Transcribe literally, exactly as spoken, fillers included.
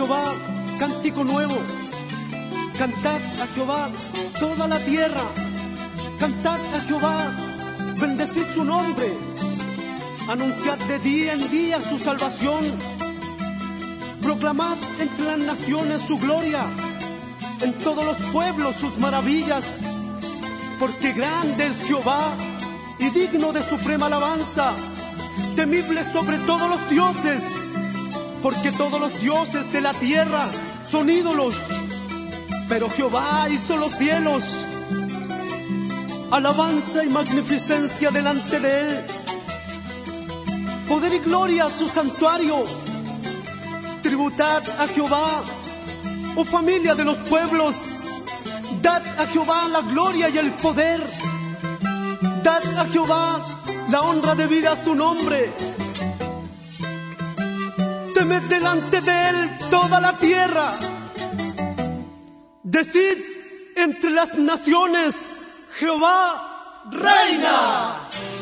Jehová cántico nuevo. Cantad a Jehová toda la tierra. Cantad a Jehová, bendecid su nombre. Anunciad de día en día su salvación. Proclamad entre las naciones su gloria, en todos los pueblos sus maravillas. Porque grande es Jehová y digno de suprema alabanza, temible sobre todos los dioses. Porque todos los dioses de la tierra son ídolos, pero Jehová hizo los cielos. Alabanza y magnificencia delante de él, poder y gloria a su santuario. Tributad a Jehová, oh familia de los pueblos. Dad a Jehová la gloria y el poder. Dad a Jehová la honra debida a su nombre. Temed delante de él toda la tierra. Decid entre las naciones, Jehová reina.